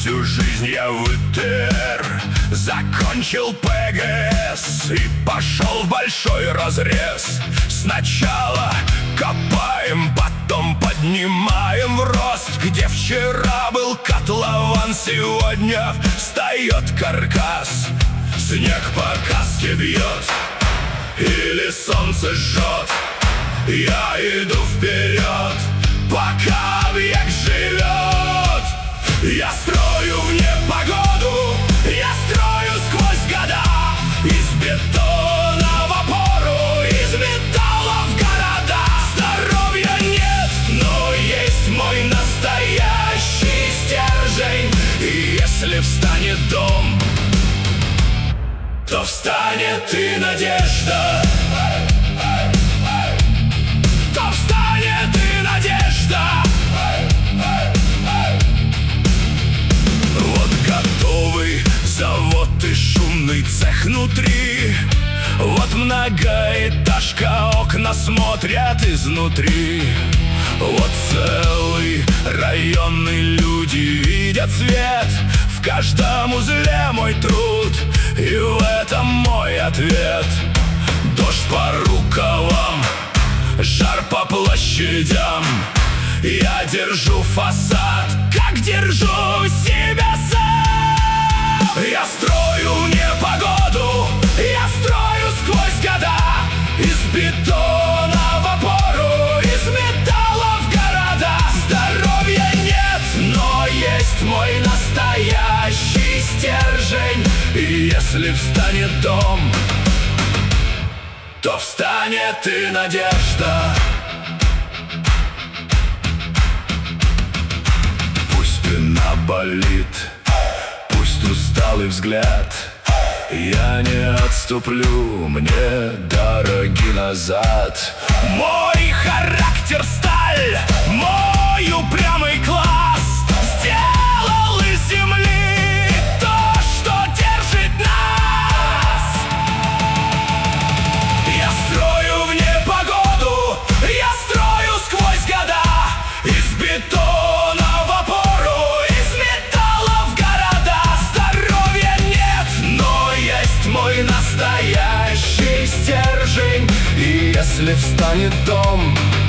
Всю жизнь я в ИТР закончил ПГС и пошел в большой разрез. Сначала копаем, потом поднимаем в рост. Где вчера был котлован, сегодня встает каркас. Снег по каске бьет или солнце жжет, я иду вперед, пока век живет. Я строю в непогоду, я строю сквозь года. Из бетона в опору, из металла в города. Здоровья нет, но есть мой настоящий стержень. И если встанет дом, то встанет и надежда. То встанет и надежда. Вот готовый завод и шумный цех внутри. Вот многоэтажка, окна смотрят изнутри. Вот целый район, и люди видят свет. В каждом узле мой труд, и в этом мой ответ. Дождь по рукавам, жар по площадям. Я держу фасад, как держу себя сам. Я строю в непогоду, я строю сквозь года. Из бетона в опору, из металла в города. Здоровья нет, но есть мой настоящий стержень. И если встанет дом, то встанет и надежда. Пусть спина болит, пусть усталый взгляд, я не отступлю, мне дороги назад. Мой характер сталь, мой упрямый класс сделал из земли то, что держит нас. Я строю в непогоду, я строю сквозь года. Из бетона в опору, из металла в города. Здоровья нет, но есть мой настоящий стержень. И если встанет дом,